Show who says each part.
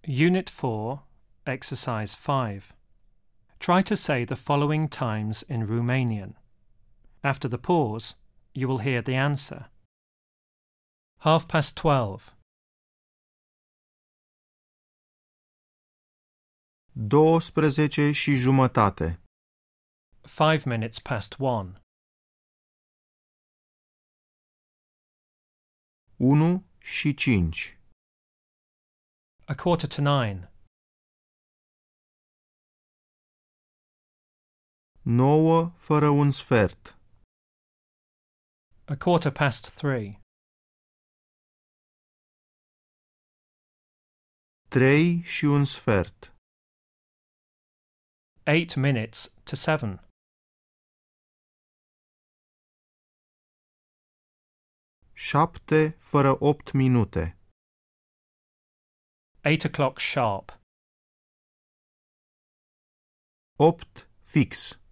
Speaker 1: Unit 4, Exercise 5. Try to say the following times in Romanian. After the pause, you will hear the answer. 12:30.
Speaker 2: 12:30.
Speaker 1: 5 minutes past 1.
Speaker 2: 1:05.
Speaker 1: 9:15.
Speaker 2: 9:45.
Speaker 1: 3:15.
Speaker 2: 3:15.
Speaker 1: 8 minutes to 7.
Speaker 2: 7:08 minute.
Speaker 1: 8 o'clock sharp.
Speaker 2: 8 fix.